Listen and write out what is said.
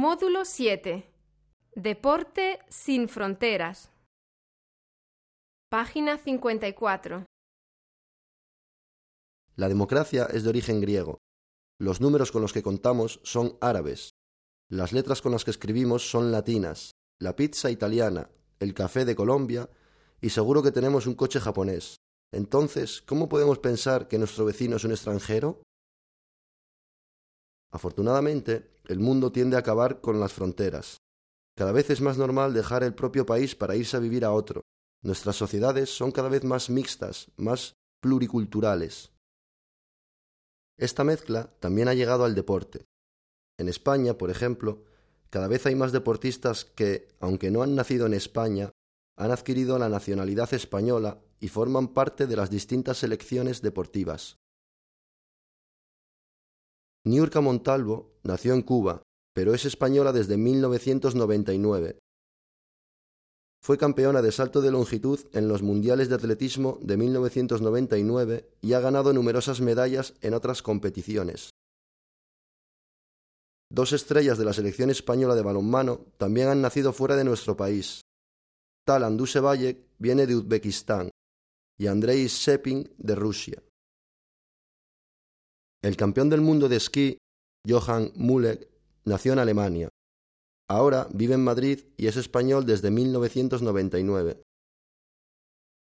Módulo 7. Deporte sin fronteras. Página 54. La democracia es de origen griego. Los números con los que contamos son árabes. Las letras con las que escribimos son latinas. La pizza italiana, el café de Colombia y seguro que tenemos un coche japonés. Entonces, ¿cómo podemos pensar que nuestro vecino es un extranjero? Afortunadamente, el mundo tiende a acabar con las fronteras. Cada vez es más normal dejar el propio país para irse a vivir a otro. Nuestras sociedades son cada vez más mixtas, más pluriculturales. Esta mezcla también ha llegado al deporte. En España, por ejemplo, cada vez hay más deportistas que, aunque no han nacido en España, han adquirido la nacionalidad española y forman parte de las distintas selecciones deportivas. Niurka Montalvo nació en Cuba, pero es española desde 1999. Fue campeona de salto de longitud en los Mundiales de Atletismo de 1999 y ha ganado numerosas medallas en otras competiciones. Dos estrellas de la selección española de balonmano también han nacido fuera de nuestro país. Talan Dusevalle viene de Uzbekistán y Andrei Shepin de Rusia. El campeón del mundo de esquí, Johann Müller, nació en Alemania. Ahora vive en Madrid y es español desde 1999.